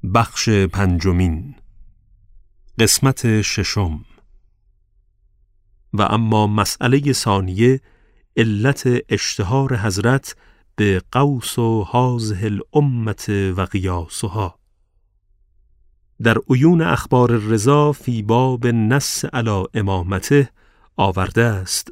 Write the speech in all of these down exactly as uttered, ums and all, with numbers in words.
بخش پنجمین، قسمت ششم. و اما مسئله ثانیه، علت اشتهار حضرت به قوس و هذه الامة و قیاسها. در عیون اخبار الرضا فی باب نص علی امامته آورده است: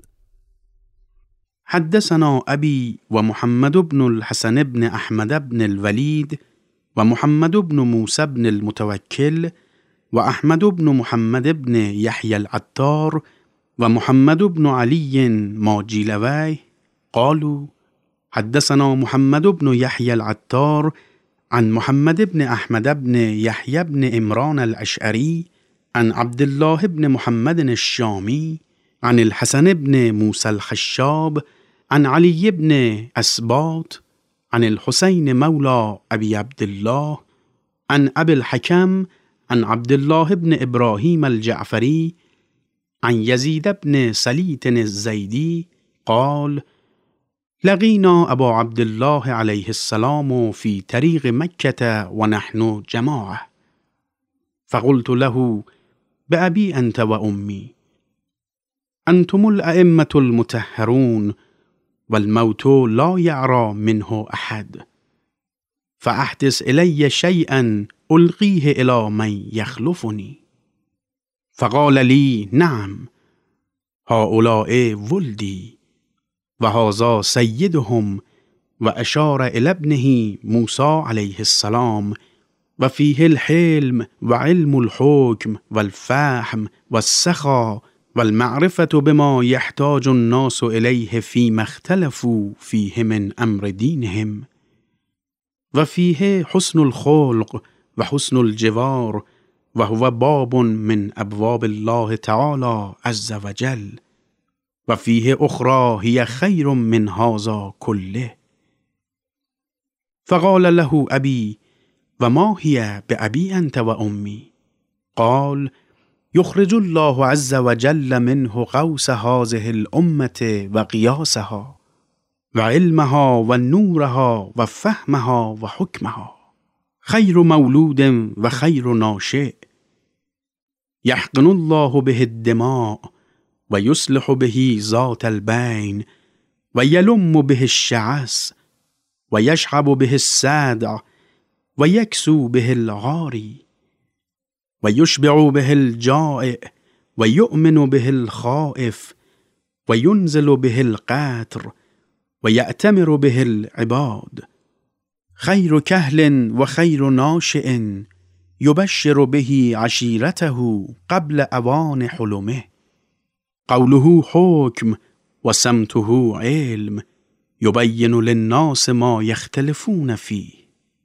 حدثنا ابی و محمد بن الحسن بن احمد بن الولید و محمد بن موسی بن المتوکل و احمد بن محمد بن یحیی العطار و محمد بن علی ماجیلوی قالوا حدثنا محمد بن یحیی العطار عن محمد بن احمد بن یحیی بن عمران الاشعری عن عبد الله بن محمد الشامی عن الحسن بن موسی الخشاب عن علی بن اسباط عن الحسین مولا ابی عبدالله عن ابي الحكم عن عبد الله بن ابراهیم الجعفری عن یزید بن سلیط الزیدی قال لقینا ابا عبدالله علیه السلام في طریق مکة و نحن جماعة فقلت له بأبي أنت وأمي أنتم الأئمة المطهرون والموت لا يعرى منه أحد فأحدث إلي شيئا ألقيه إلى من يخلفني فقال لي نعم هؤلاء ولدي وهذا سيدهم وأشار إلى ابنه موسى عليه السلام وفيه الحلم وعلم الحكم والفهم والسخاء والمعرفة بما يحتاج الناس إليه فيما اختلفوا فيه من أمر دينهم وفيه حسن الخلق وحسن الجوار وهو باب من أبواب الله تعالى عز وجل وفيه أخرى هي خير من هذا كله فقال له أبي وما هي بأبي أنت وأمي قال يخرج الله عز وجل منه قوس هذه الأمة وقياسها وعلمها ونورها وفهمها وحكمها خير مولود وخير ناشئ يحقن الله به الدماء ويصلح به ذات البين ويلم به الشعث ويشحب به السادع ويكسو به العاري ويشبع به الجائع ويؤمن به الخائف وينزل به القاتر ويأتمر به العباد خير كهل وخير ناشئ يبشر به عشيرته قبل أوان حلمه قوله حكم وسمته علم يبين للناس ما يختلفون فيه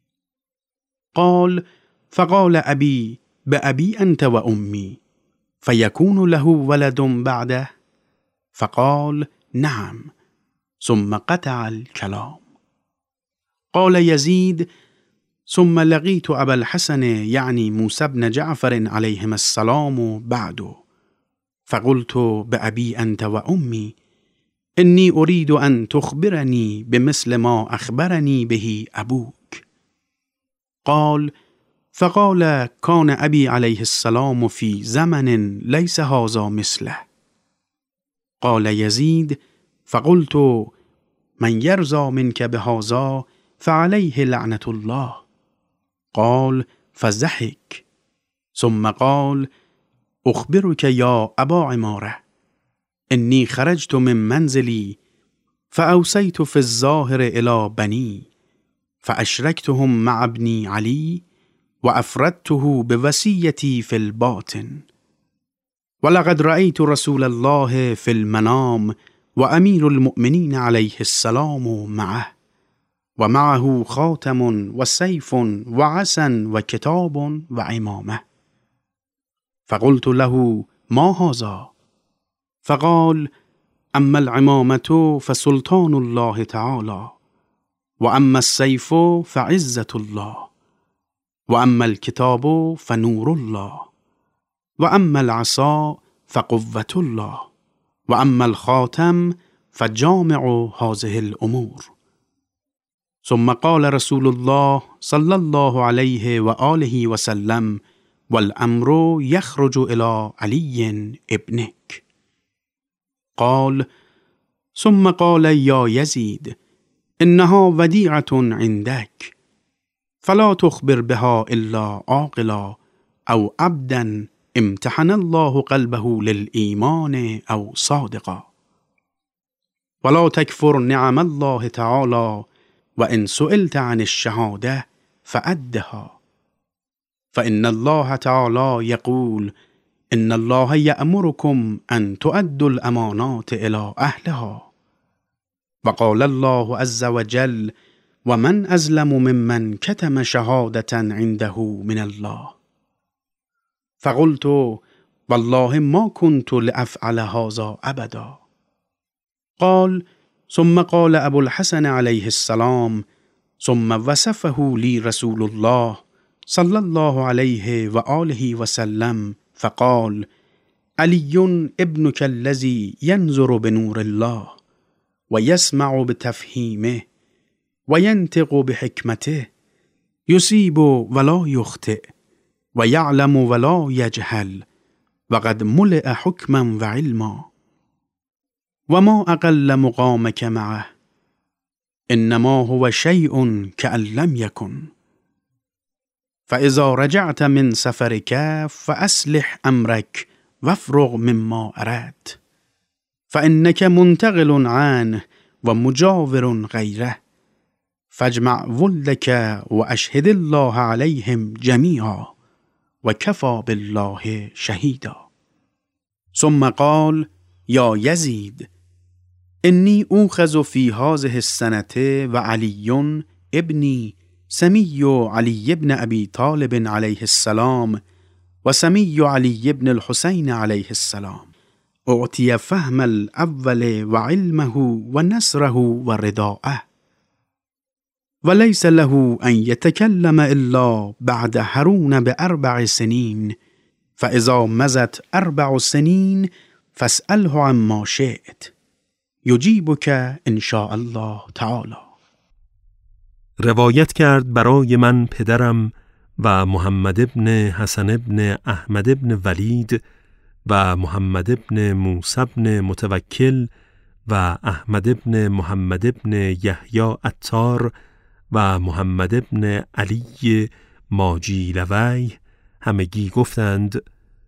قال فقال أبي بأبي أنت وأمي فيكون له ولد بعده فقال نعم ثم قطع الكلام. قال يزيد ثم لقيت أبا الحسن يعني موسى بن جعفر عليهما السلام بعد فقلت بأبي أنت وأمي إني أريد أن تخبرني بمثل ما أخبرني به أبوك. قال فقال كان أبي عليه السلام في زمن ليس هذا مثله. قال يزيد فقلت من يرضى منك بهذا فعليه لعنة الله. قال فضحك ثم قال أخبرك يا أبا عمارة إني خرجت من منزلي فأوصيت في الظاهر إلى بني فأشركتهم مع ابني علي وأفردته بوصيتي في الباطن ولقد رأيت رسول الله في المنام وأمير المؤمنين عليه السلام معه ومعه خاتم وسيف وعسا وكتاب وعمامة فقلت له ما هذا؟ فقال أما العمامة فسلطان الله تعالى وأما السيف فعزة الله وأما الكتاب فنور الله وأما العصا فقوة الله وأما الخاتم فجامع هذه الأمور. ثم قال رسول الله صلى الله عليه وآله وسلم والأمر يخرج إلى علي ابنك. قال ثم قال يا يزيد إنها وديعة عندك فلا تخبر بها إلا عاقلا أو عبدا امتحن الله قلبه للإيمان أو صادقا، ولا تكفر نعم الله تعالى، وإن سئلت عن الشهادة فأدها، فإن الله تعالى يقول إن الله يأمركم أن تؤدوا الأمانات إلى أهلها. وقال الله عز وجل ومن أظلم ممن كتم شهادة عنده من الله. فقلت والله ما كنت لأفعل هذا أبدا. قال ثم قال أبو الحسن عليه السلام ثم وصفه لي رسول الله صلى الله عليه وآله وسلم فقال علي ابنك الذي ينظر بنور الله ويسمع بتفهيمه وينطق بحكمته يصيب ولا يخطئ ويعلم ولا يجهل وقد ملئ حكما وعلما، وما أقل مقامك معه إنما هو شيء كأن لم يكن. فإذا رجعت من سفرك فأصلح أمرك وافرغ مما أردت، فإنك منتقل عنه ومجاور غيره، فاجمع ولدك وأشهد الله عليهم جميعا وكفى بالله شهيدا. ثم قال يا يزيد إني أوخذ في هذه السنة وعلي ابني سمي علي بن أبي طالب عليه السلام وسمي علي بن الحسين عليه السلام، أعطي فهم الأول وعلمه ونصره ورداءه، وليس له أن يتكلم إلا بعد هارون بأربع سنين، فإذا مزت أربع سنين فاسأله عما شئت یجیبک ان شاء الله تعالی. روایت کرد برای من پدرم و محمد ابن حسن ابن احمد ابن ولید و محمد ابن موسی ابن متوکل و احمد ابن محمد ابن یحیی عطار و محمد ابن علی ماجیلوی همگی گفتند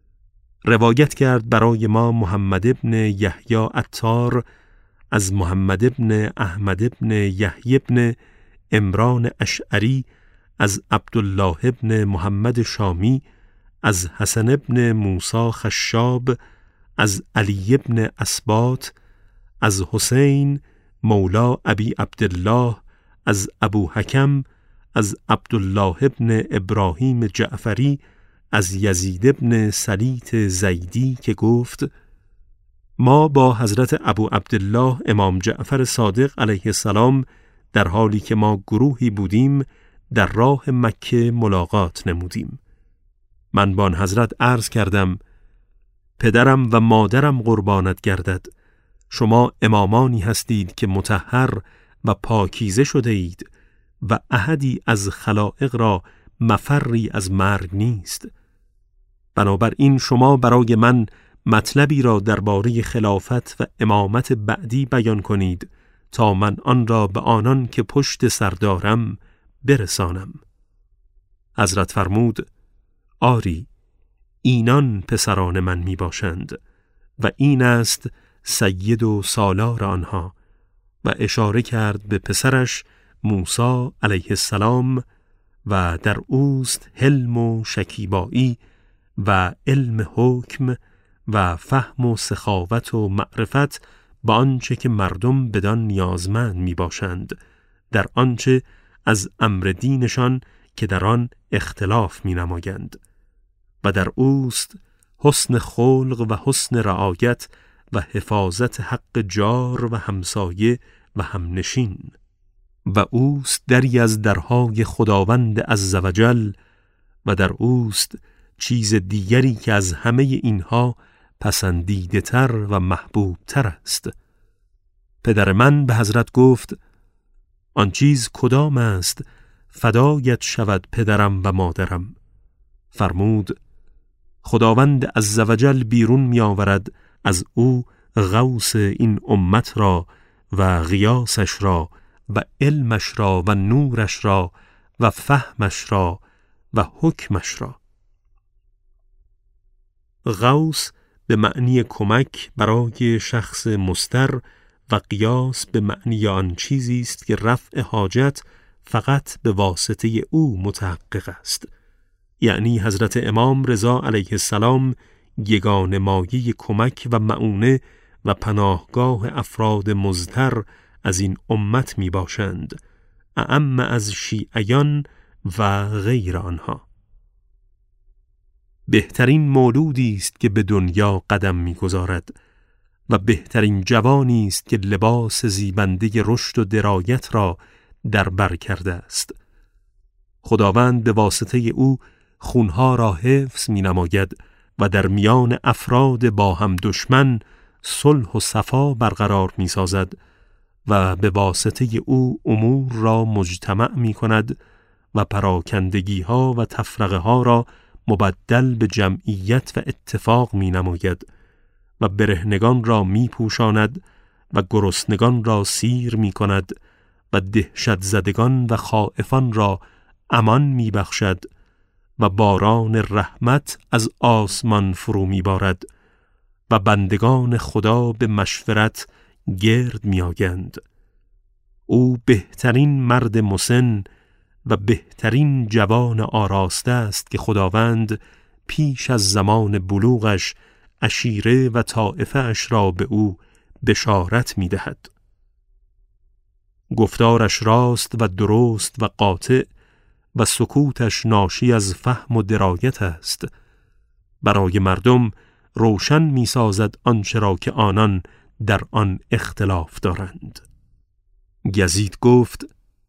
روایت کرد برای ما محمد ابن یحیی عطار از محمد ابن احمد ابن یحیی ابن عمران اشعری از عبدالله ابن محمد شامی از حسن ابن موسی خشاب از علی ابن اسباط از حسین مولا ابی عبدالله از ابو حکم از عبدالله ابن ابراهیم جعفری از یزید ابن سلیط زیدی که گفت ما با حضرت ابو عبدالله امام جعفر صادق علیه السلام در حالی که ما گروهی بودیم در راه مکه ملاقات نمودیم. من با حضرت عرض کردم پدرم و مادرم قربانت گردد، شما امامانی هستید که مطهر و پاکیزه شده اید و احدی از خلائق را مفری از مرگ نیست. بنابراین شما برای من مطلبی را درباره خلافت و امامت بعدی بیان کنید تا من آن را به آنان که پشت سر دارم برسانم. حضرت فرمود آری اینان پسران من می باشند و این است سید و سالار آنها، و اشاره کرد به پسرش موسی علیه السلام و در اوست حلم و شکیبایی و علم حکم و فهم و سخاوت و معرفت با آنچه که مردم بدان نیازمند می باشند، در آنچه از امر دینشان که در آن اختلاف می نمایند، و در اوست حسن خلق و حسن رعایت و حفاظت حق جار و همسایه و همنشین، و اوست دری از درهای خداوند عزوجل، و در اوست چیز دیگری که از همه اینها پسندیده تر و محبوب تر است. پدر من به حضرت گفت آن چیز کدام است فدایت شود پدرم و مادرم؟ فرمود خداوند عزوجل بیرون می آورد از او غوث این امت را و غیاسش را و علمش را و نورش را و فهمش را و حکمش را. غوث به معنی کمک برای شخص مضطر و قیاس به معنی آن چیزی است که رفع حاجت فقط به واسطه او متحقق است. یعنی حضرت امام رضا علیه السلام یگان مایه کمک و معونه و پناهگاه افراد مضطر از این امت می باشند، اعم از شیعیان و غیر آنها. بهترین مولودی است که به دنیا قدم می‌گذارد و بهترین جوانی است که لباس زیبنده رشد و درایت را در بر کرده است. خداوند به واسطه او خونها را حفظ می‌نماید و در میان افراد با هم دشمن صلح و صفا برقرار می‌سازد و به واسطه او امور را مجتمع می‌کند و پراکندگی‌ها و تفرقه‌ها را مبدل به جمعیت و اتفاق می نماید و برهنگان را می پوشاند و گرسنگان را سیر می کند و دهشت زدگان و خائفان را امان می بخشد و باران رحمت از آسمان فرو می بارد و بندگان خدا به مشورت گرد می آیند. او بهترین مرد مسن و بهترین جوان آراسته است که خداوند پیش از زمان بلوغش عشیره و طائفه اش را به او بشارت می دهد. گفتارش راست و درست و قاطع و سکوتش ناشی از فهم و درایت است. برای مردم روشن می سازد آنچه را که آنان در آن اختلاف دارند. یزید گفت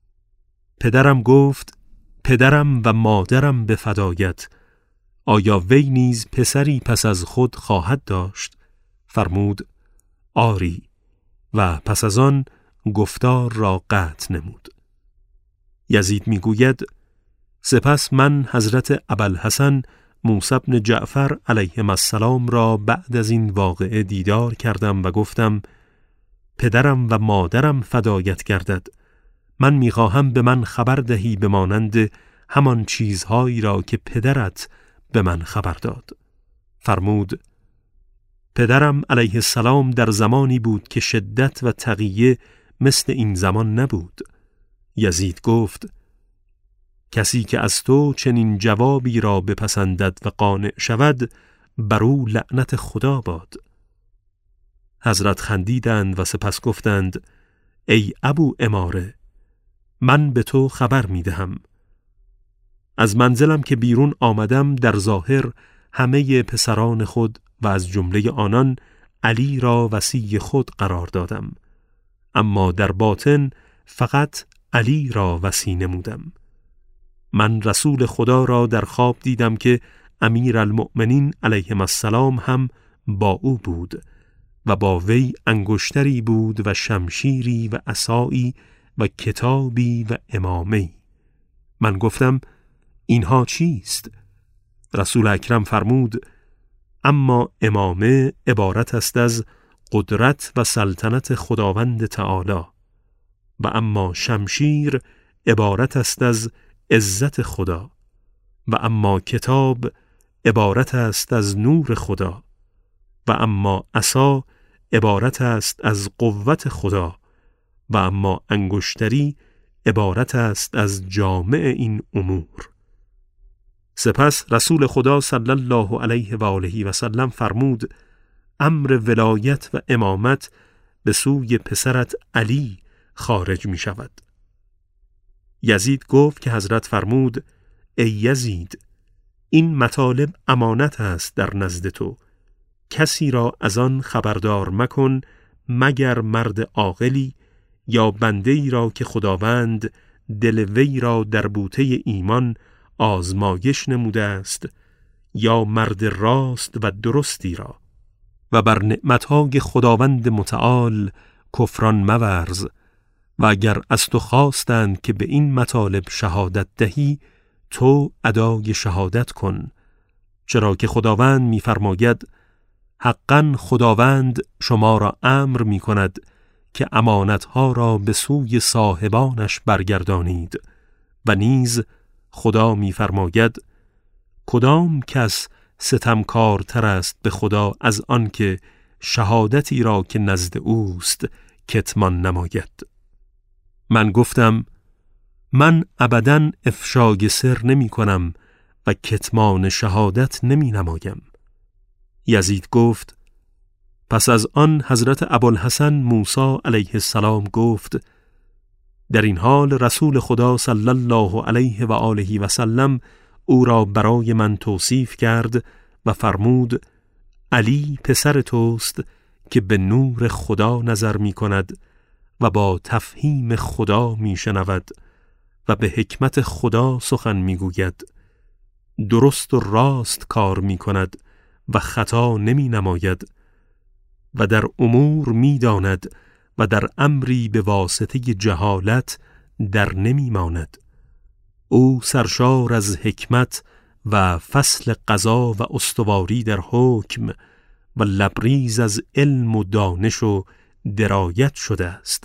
پدرم گفت پدرم و مادرم به فدایت، آیا وی نیز پسری پس از خود خواهد داشت؟ فرمود آری، و پس از آن گفتار را قطع نمود. یزید میگوید سپس من حضرت ابوالحسن موسی بن جعفر علیهم السلام را بعد از این واقعه دیدار کردم و گفتم پدرم و مادرم فدایت گردد، من میخواهم به من خبر دهی به مانند همان چیزهایی را که پدرت به من خبر داد. فرمود پدرم علیه السلام در زمانی بود که شدت و تقیه مثل این زمان نبود. یزید گفت کسی که از تو چنین جوابی را بپسندد و قانع شود بر او لعنت خدا باد. حضرت خندیدند و سپس گفتند ای ابو اماره، من به تو خبر می دهم. از منزلم که بیرون آمدم در ظاهر همه پسران خود و از جمله آنان علی را وصی خود قرار دادم، اما در باطن فقط علی را وصی نمودم. من رسول خدا را در خواب دیدم که امیرالمؤمنین علیهم السلام هم با او بود و با وی انگشتری بود و شمشیری و عصایی و کتابی و امامه‌ای. من گفتم اینها چیست؟ رسول اکرم فرمود اما امامه عبارت است از قدرت و سلطنت خداوند تعالی و اما شمشیر عبارت است از عزت خدا و اما کتاب عبارت است از نور خدا و اما عصا عبارت است از قوت خدا و اما انگشتری عبارت است از جامع این امور. سپس رسول خدا صلی الله علیه و آله و سلم فرمود امر ولایت و امامت به سوی پسرت علی خارج می شود. یزید گفت که حضرت فرمود ای یزید، این مطالب امانت است در نزد تو، کسی را از آن خبردار مکن مگر مرد عاقلی یا بنده ای را که خداوند دل وی را در بوته ایمان آزمایش نموده است یا مرد راست و درستی را، و بر نعمتهای خداوند متعال کفران مورز و اگر از تو خواستند که به این مطالب شهادت دهی، تو ادای شهادت کن، چرا که خداوند می‌فرماید حقاً خداوند شما را امر می‌کند که امانتها را به سوی صاحبانش برگردانید و نیز خدا می‌فرماید کدام کس ستمکارتر است به خدا از آن که شهادتی را که نزد اوست کتمان نماید. من گفتم من ابداً افشای سر نمی کنم و کتمان شهادت نمی نمایم. یزید گفت پس از آن حضرت ابوالحسن موسی علیه السلام گفت در این حال رسول خدا صلی الله علیه و آله و سلم او را برای من توصیف کرد و فرمود علی پسر توست که به نور خدا نظر می کند و با تفهیم خدا می شنود و به حکمت خدا سخن می گوید، درست و راست کار می کند و خطا نمی نماید و در امور می داند و در امری به واسطه جهالت در نمی ماند. او سرشار از حکمت و فصل قضا و استواری در حکم و لبریز از علم و دانش و درایت شده است.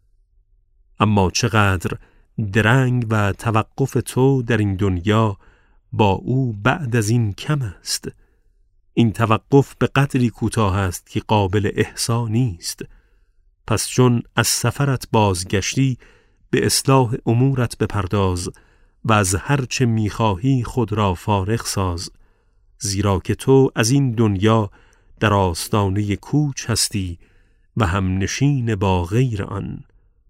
اما چقدر درنگ و توقف تو در این دنیا با او بعد از این کم است. این توقف به قدری کوتاه است که قابل احصا نیست. پس چون از سفرت بازگشتی به اصلاح امورت بپرداز و از هر چه میخواهی خود را فارغ ساز، زیرا که تو از این دنیا در آستانه کوچ هستی و هم نشین با غیر آن.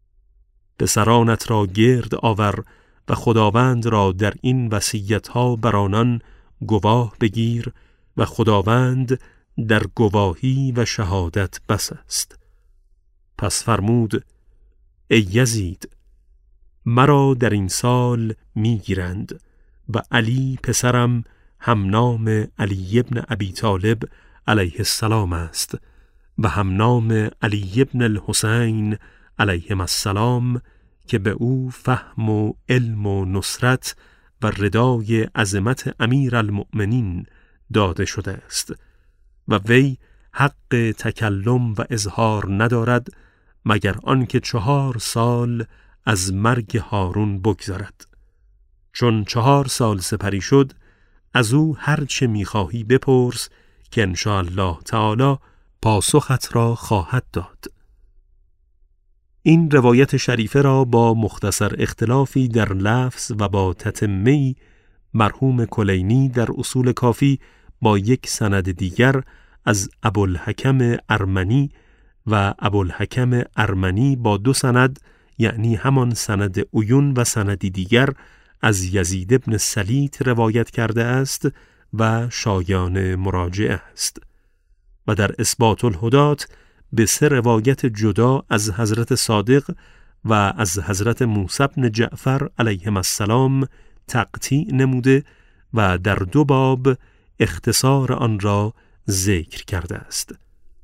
پسرانت را گرد آور و خداوند را در این وصیت‌ها بر آنان گواه بگیر و خداوند در گواهی و شهادت بس است. پس فرمود ای یزید، مرا در این سال میگیرند و علی پسرم هم نام علی ابن ابی طالب علیه السلام است و هم نام علی ابن الحسین علیهم السلام که به او فهم و علم و نصرت و ردای عظمت امیر المؤمنین داده شده است و وی حق تکلم و اظهار ندارد مگر آنکه چهار سال از مرگ هارون بگذرد. چون چهار سال سپری شد از او هر چه میخواهی بپرس که انشاءالله تعالی پاسخت را خواهد داد. این روایت شریفه را با مختصر اختلافی در لفظ و با تتمه‌ای مرحوم کلینی در اصول کافی با یک سند دیگر از ابوالحکم ارمنی و ابوالحکم ارمنی با دو سند، یعنی همان سند عیون و سندی دیگر از یزید ابن سلیط روایت کرده است و شایان مراجعه است و در اثبات الهدات به سه روایت جدا از حضرت صادق و از حضرت موسی بن جعفر علیهم السلام تقطیع نموده و در دو باب اختصار آن را ذکر کرده است.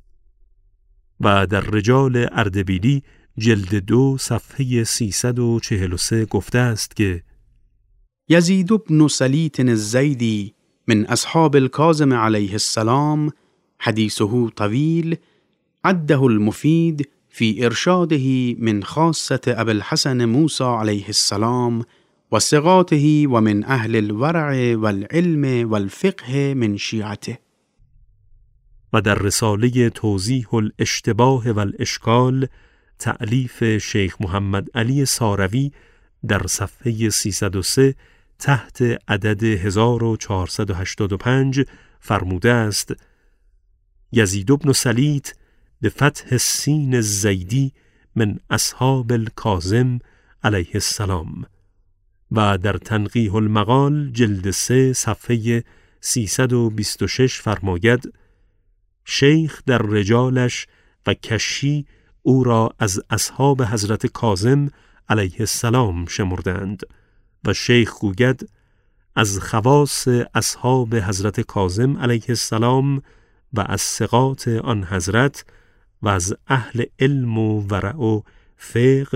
و در رجال اردبیلی جلد دو صفحه سیصد و چهل و سه گفته است که یزید بن سلیط الزیدی من اصحاب الکاظم علیه السلام حدیثه طویل عده المفید في ارشاده من خاصة ابي الحسن موسى علیه السلام و ثقاته و من اهل الورع والعلم والفقه من شیعته. و در رساله توضیح الاشتباه والاشکال تألیف شیخ محمد علی ساروی در صفحه سیصد و سه تحت عدد هزار و چهارصد و هشتاد و پنج فرموده است یزید بن سلیط به فتح السین الزیدی من اصحاب الکاظم علیه السلام. و در تنقیح المقال جلد سه صفحه سیصد و بیست و شش فرماید شیخ در رجالش و کشی او را از اصحاب حضرت کاظم علیه السلام شمردند و شیخ گوید از خواص اصحاب حضرت کاظم علیه السلام و از ثقات آن حضرت و از اهل علم و ورع و فقه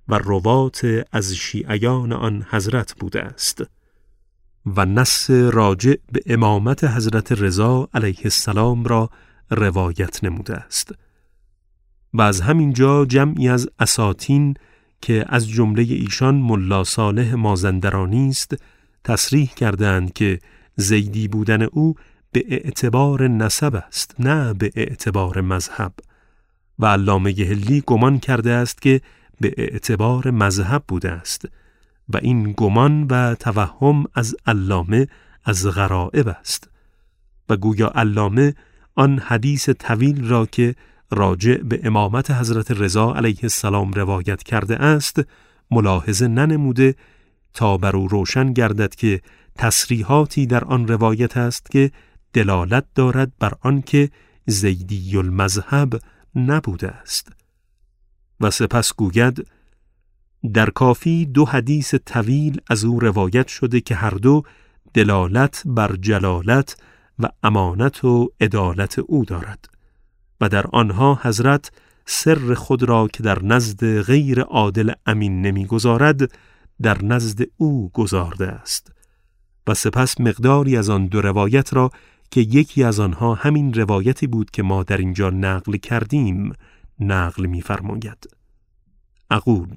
و روات از شیعیان آن حضرت بوده است و نص راجع به امامت حضرت رضا علیه السلام را روایت نموده است. و از همین جا جمعی از اساطین که از جمله ایشان ملا صالح مازندرانی است تصریح کردند که زیدی بودن او به اعتبار نسب است، نه به اعتبار مذهب، و علامه حلی گمان کرده است که به اعتبار مذهب بوده است و این گمان و توهم از علامه از غرائب است و گویا علامه آن حدیث طویل را که راجع به امامت حضرت رضا علیه السلام روایت کرده است ملاحظه ننموده تا بر او روشن گردد که تصریحاتی در آن روایت است که دلالت دارد بر آن که زیدی المذهب نبوده است. و سپس گوید در کافی دو حدیث طویل از او روایت شده که هر دو دلالت بر جلالت و امانت و عدالت او دارد و در آنها حضرت سر خود را که در نزد غیر عادل امین نمی‌گذارد در نزد او گذارده است. و سپس مقداری از آن دو روایت را که یکی از آنها همین روایتی بود که ما در اینجا نقل کردیم نقل می‌فرماید. اقول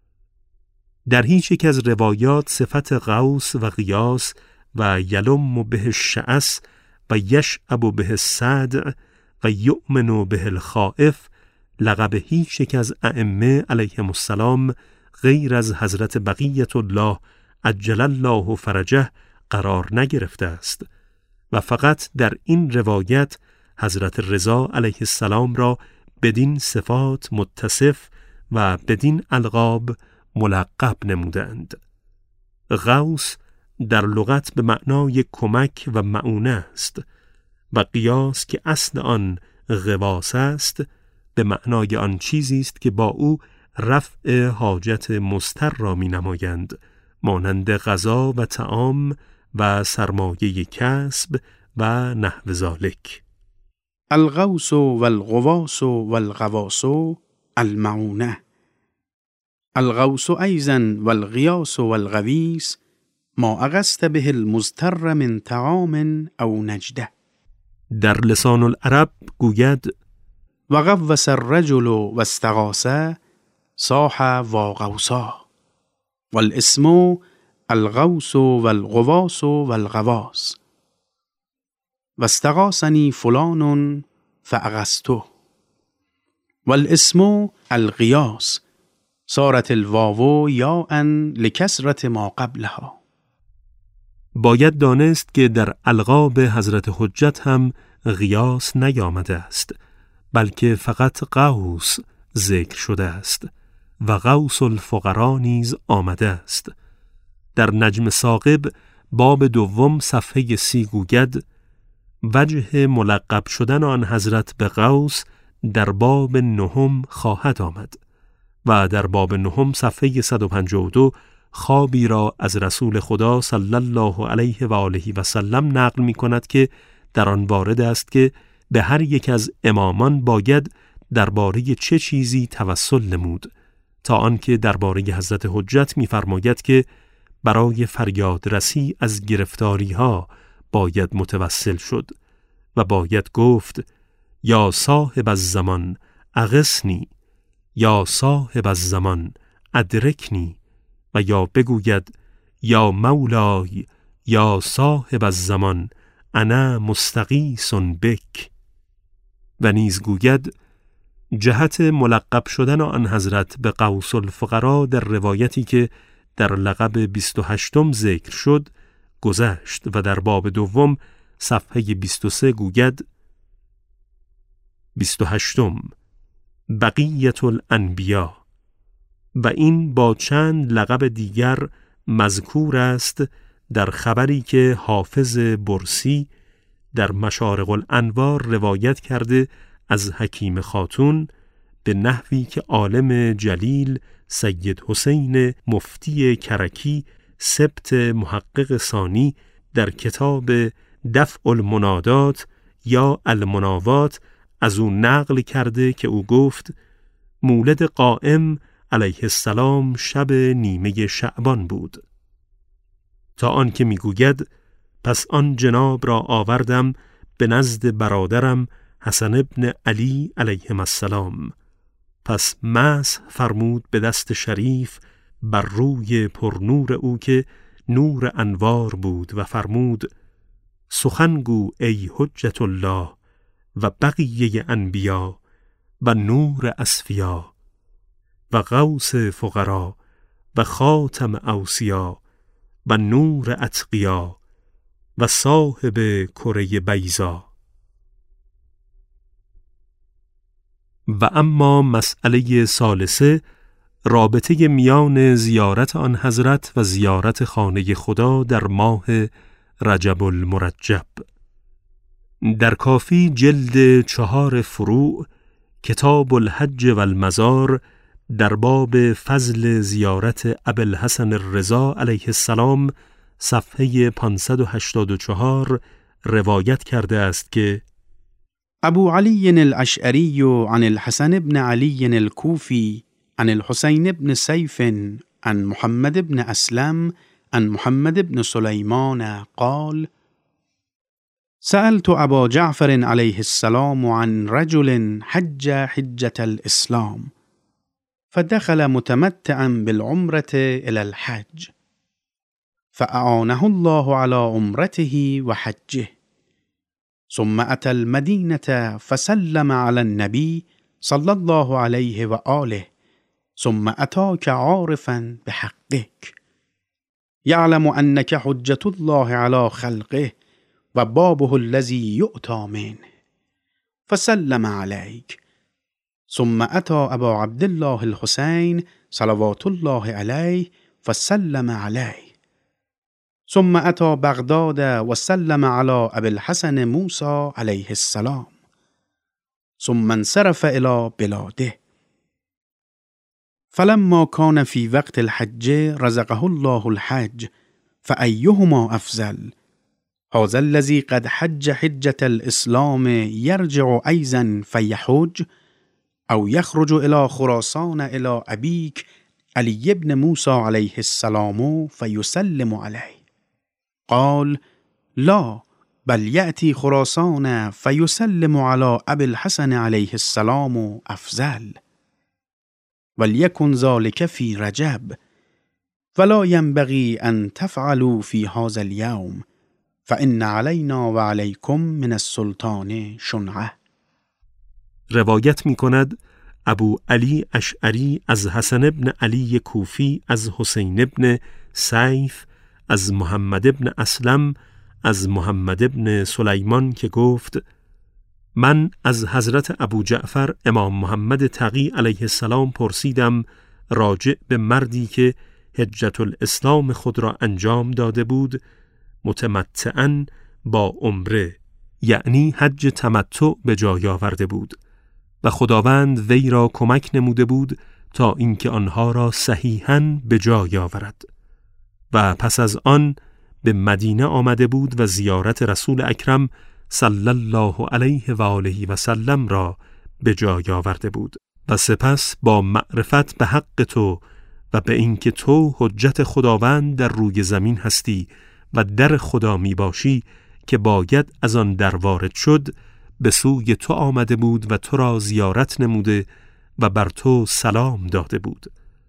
در هیچ یک از روایات صفت غوث و غیاث و یلم به الشعث و یشعب به الصدع و یؤمن به الخائف لقب هیچ یک از ائمه علیهم السلام غیر از حضرت بقیت الله عجل الله فرجه قرار نگرفته است و فقط در این روایت حضرت رضا علیه السلام را بدین صفات متصف و بدین القاب ملقب نمودند. غوث در لغت به معنای کمک و معونه است و قیاس که اصل آن غواص است به معنای آن چیزی است که با او رفع حاجت مضطر را می نمایند مانند غذا و طعام و سرمایه کسب و نحو ذالک. الغوث والغواص والغواص المعونه. الغوث أيضا والغياث والغويث ما أغثت به المضطر من طعام أو نجده. در لسان العرب گوید وغوث الرجل واستغاث صاح واغوثا والاسم الغوث والغواص والغواص واستغاثني فلان فأغثته والاسم الغياث صارت الواو یاء لکثرة ما قبلها. باید دانست که در القاب حضرت حجت هم غیاث نیامده است بلکه فقط غوث ذکر شده است و غوث الفقرا نیز آمده است. در نجم ثاقب باب دوم صفحه سی گوید وجه ملقب شدن آن حضرت به غوث در باب نهم خواهد آمد و در باب نهم صفحه صد و پنجاه و دو خوابی را از رسول خدا صلی الله علیه و آله و سلم نقل می کند که در آن وارد است که به هر یک از امامان باید درباره چه چیزی توسل نمود تا آنکه درباره حضرت حجت می فرماید که برای فریاد رسی از گرفتاری ها باید متوسل شد و باید گفت یا صاحب الزمان اغثنی یا صاحب الزمان ادرکنی و یا بگوید یا مولای یا صاحب الزمان انا مستغیث بک و نیز گوید جهت ملقب شدن آن حضرت به غوث الفقرا در روایتی که در لقب بیست و هشتم ذکر شد گذشت و در باب دوم صفحه بیست و سه گوید بیست و هشتم بقیت الانبیا و این با چند لقب دیگر مذکور است در خبری که حافظ برسی در مشارق الانوار روایت کرده از حکیم خاتون به نحوی که عالم جلیل سید حسین مفتی کرکی سبت محقق ثانی در کتاب دفع المنادات یا المناوات از او نقل کرده که او گفت مولد قائم علیه السلام شب نیمه شعبان بود. تا آن که میگوید پس آن جناب را آوردم به نزد برادرم حسن ابن علی علیهم السلام. پس مسح فرمود به دست شریف بر روی پرنور او که نور انوار بود و فرمود سخنگو ای حجت الله و بقیه انبیا و نور اصفیا و غوث فقرا و خاتم اوصیا و نور اتقیا و صاحب کره بیضا. و اما مسئله ثالثه، رابطه میان زیارت آن حضرت و زیارت خانه خدا در ماه رجب المرجب. در کافی جلد چهار فروع کتاب الحج و المزار در باب فضل زیارت ابوالحسن الرضا علیه السلام صفحه پانصد و هشتاد و چهار روایت کرده است که ابو علی الاشعری عن الحسن بن علی الكوفی عن الحسین بن سیف عن محمد بن اسلم عن محمد بن سلیمان قال سألت ابا جعفر علیه السلام عن رجل حج حجة الاسلام فدخل متمتعا بالعمرة إلى الحج فأعانه الله على عمرته وحجه ثم أتى المدينة فسلم على النبي صلى الله عليه وآله ثم أتاك عارفا بحقك يعلم أنك حجة الله على خلقه وبابه الذي يؤتى منه فسلم عليك ثم أتى أبا عبد الله الحسين صلوات الله عليه فسلم عليه ثم أتى بغداد وسلم على أبي الحسن موسى عليه السلام ثم انصرف إلى بلاده فلما كان في وقت الحج رزقه الله الحج فأيهما أفضل هذا الذي قد حج حجة الإسلام يرجع أيضا فيحج أو يخرج إلى خراسان إلى أبيك علي بن موسى عليه السلام فيسلم عليه قال لا بل يأتي خراسان فيسلم على أبي الحسن عليه السلام أفضل وليكن ذلك في رجب فلا ينبغي أن تفعلوا في هذا اليوم فإن علينا وعليكم من السلطان شنعه. روایت می کند ابو علی اشعری از حسن ابن علی کوفی از حسین ابن سیف از محمد ابن اسلم از محمد ابن سلیمان که گفت من از حضرت ابو جعفر امام محمد تقی علیه السلام پرسیدم راجع به مردی که حجت الاسلام خود را انجام داده بود متمتعاً با عمره، یعنی حج تمتع به جای آورده بود و خداوند وی را کمک نموده بود تا اینکه آنها را صحیحاً به جای آورد و پس از آن به مدینه آمده بود و زیارت رسول اکرم صلی الله علیه و آله و سلم را به جای آورده بود و سپس با معرفت به حق تو و به اینکه تو حجت خداوند در روی زمین هستی و در خدا می باشی که باید از آن در وارد شد به سوی تو آمده بود و تو را زیارت نموده و بر تو سلام داده بود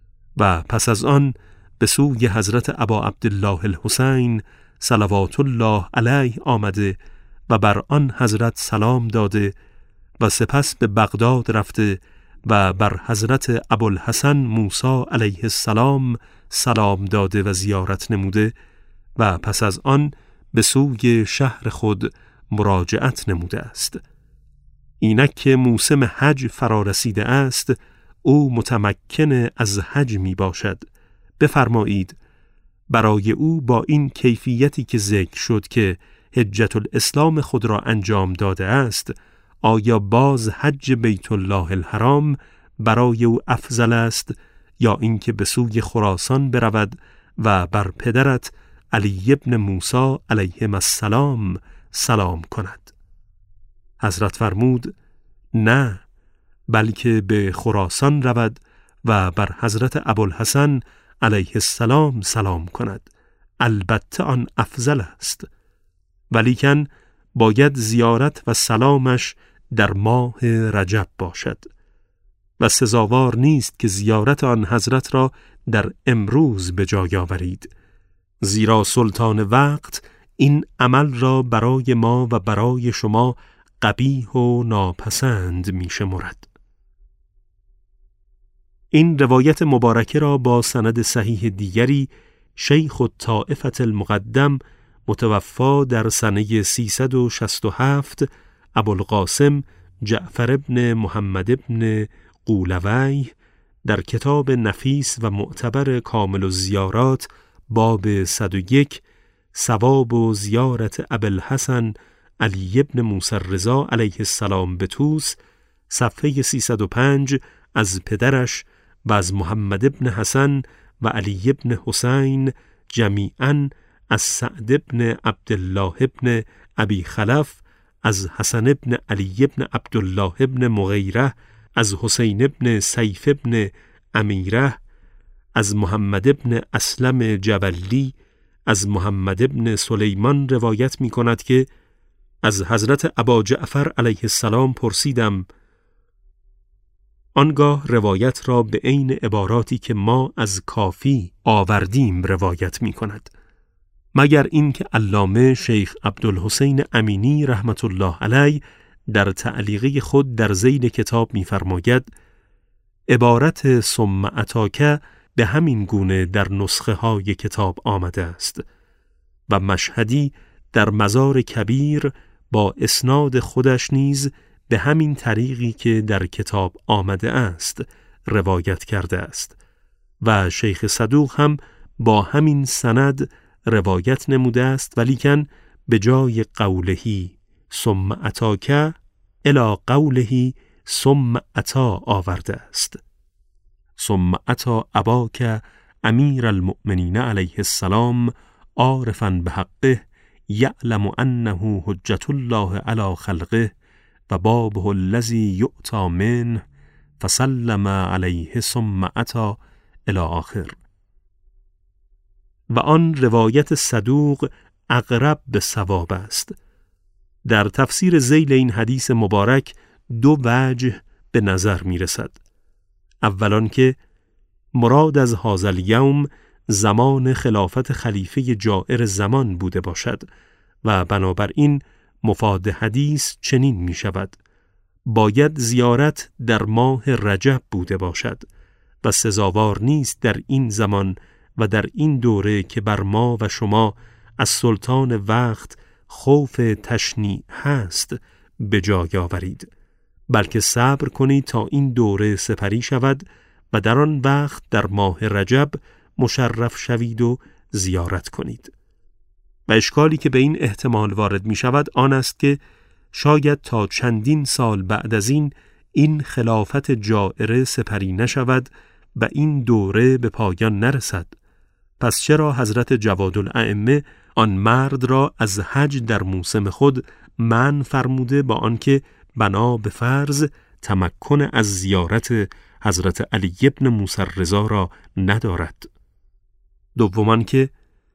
و پس از آن به سوی حضرت ابا عبدالله الحسین صلوات الله علیه آمده و بر آن حضرت سلام داده و سپس به بغداد رفته و بر حضرت ابوالحسن موسی علیه السلام سلام داده و زیارت نموده و پس از آن به سوی شهر خود مراجعت نموده است. اینک که موسم حج فرا رسیده است او متمکن از حج می باشد. بفرمایید برای او با این کیفیتی که ذکر شد که حجت الاسلام خود را انجام داده است آیا باز حج بیت الله الحرام برای او افضل است یا اینکه به سوی خراسان برود و بر پدرت علی ابن موسی علیه السلام سلام کند؟ حضرت فرمود نه، بلکه به خراسان رود و بر حضرت ابوالحسن علیه السلام سلام کند. البته آن افضل است، ولیکن باید زیارت و سلامش در ماه رجب باشد و سزاوار نیست که زیارت آن حضرت را در امروز به جای آورید، زیرا سلطان وقت این عمل را برای ما و برای شما قبیح و ناپسند می شمرد. این روایت مبارکه را با سند صحیح دیگری شیخ الطائفة المقدم متوفا در سنه سیصد و شصت و هفت ابوالقاسم جعفر ابن محمد ابن قولویه در کتاب نفیس و معتبر کامل الزیارات باب صد و یک ثواب و زیارت ابوالحسن علی ابن موسی الرضا علیه السلام به طوس صفحه سیصد و پنج از پدرش و از محمد ابن حسن و علی ابن حسین جمیعاً از سعد ابن عبدالله ابن ابی خلف، از حسن ابن علی ابن عبدالله ابن مغیره، از حسین ابن سیف ابن امیره، از محمد ابن اسلم جبلی، از محمد ابن سلیمان روایت می کند که از حضرت ابا جعفر علیه السلام پرسیدم. آنگاه روایت را به عین عباراتی که ما از کافی آوردیم روایت می کند، مگر اینکه علامه شیخ عبدالحسین امینی رحمت الله علیه در تعلیقه خود در ذیل کتاب می فرماید عبارت ثم اتاک به همین گونه در نسخه های کتاب آمده است و مشهدی در مزار کبیر با اسناد خودش نیز به همین طریقی که در کتاب آمده است روایت کرده است و شیخ صدوق هم با همین سند روایت نموده است، ولیکن به جای قولهی ثم اتاک الی قولهی ثم اتا آورده است. ثم اتا اباک امیر المؤمنین علیه السلام عارفا بحقه یعلم انه حجت الله علی خلقه و بابه الذی یؤتی منه فسلم علیه ثم اتا الی آخر. و آن روایت صدوق اقرب به صواب است. در تفسیر ذیل این حدیث مبارک دو وجه به نظر می رسد. اولان که مراد از هذا الیوم زمان خلافت خلیفه جائر زمان بوده باشد و بنابراین مفاد حدیث چنین می شود: باید زیارت در ماه رجب بوده باشد و سزاوار نیست در این زمان و در این دوره که بر ما و شما از سلطان وقت خوف تشنیع هست به جای آورید، بلکه صبر کنید تا این دوره سپری شود و در آن وقت در ماه رجب مشرف شوید و زیارت کنید. و اشکالی که به این احتمال وارد می شود آن است که شاید تا چندین سال بعد از این این خلافت جائره سپری نشود و این دوره به پایان نرسد. پس چرا حضرت جوادالائمه آن مرد را از حج در موسم خود منع فرموده، با آنکه بنا به فرض تمکن از زیارت حضرت علی ابن موسی الرضا را ندارد؟ دومان که